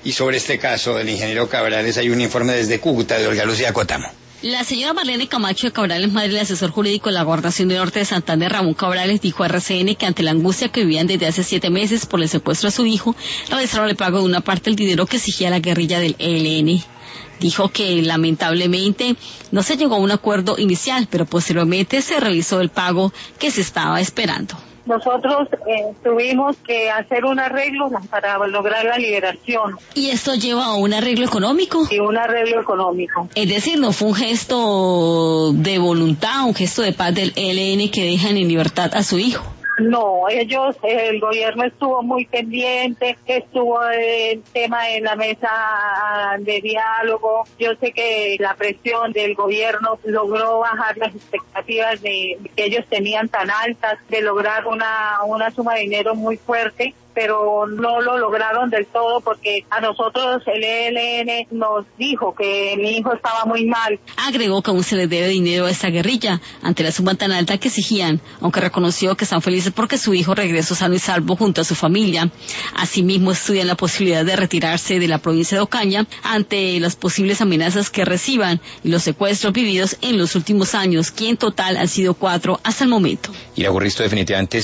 Y sobre este caso del ingeniero Cabrales hay un informe desde Cúcuta de Olga Lucía Cotamo. La señora Marlene Camacho de Cabrales, madre del asesor jurídico de la Gobernación del Norte de Santander, Ramón Cabrales, dijo a RCN que ante la angustia que vivían desde hace 7 meses por el secuestro a su hijo, realizaron el pago de una parte del dinero que exigía la guerrilla del ELN. Dijo que lamentablemente no se llegó a un acuerdo inicial, pero posteriormente se realizó el pago que se estaba esperando. Nosotros tuvimos que hacer un arreglo para lograr la liberación. ¿Y esto lleva a un arreglo económico? Sí, un arreglo económico. Es decir, no fue un gesto de voluntad, un gesto de paz del ELN que dejan en libertad a su hijo. No, el gobierno estuvo muy pendiente, estuvo el tema en la mesa de diálogo. Yo sé que la presión del gobierno logró bajar las expectativas que ellos tenían tan altas, de lograr una suma de dinero muy fuerte, pero no lo lograron del todo porque a nosotros el ELN nos dijo que mi hijo estaba muy mal. Agregó que aún se les debe dinero a esta guerrilla ante la suma tan alta que exigían, aunque reconoció que están felices porque su hijo regresó sano y salvo junto a su familia. Asimismo, estudian la posibilidad de retirarse de la provincia de Ocaña ante las posibles amenazas que reciban y los secuestros vividos en los últimos años, que en total han sido 4 hasta el momento. Ir a Gurristo definitivamente